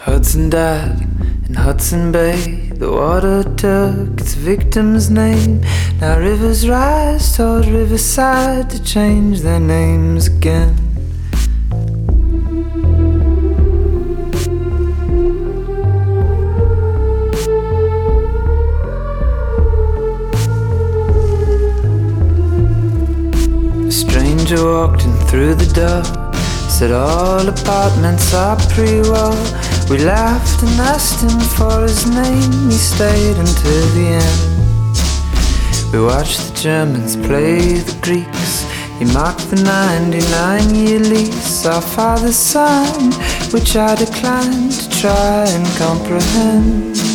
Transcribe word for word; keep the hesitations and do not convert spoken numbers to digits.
Hudson died in Hudson Bay. The water took its victim's name. Now rivers rise toward Riverside to change their names again. A stranger walked in through the door, said all apartments are pre-war. We laughed and asked him for his name. He stayed until the end. We watched the Germans play the Greeks. He marked the ninety-nine year lease our father signed, which I declined to try and comprehend.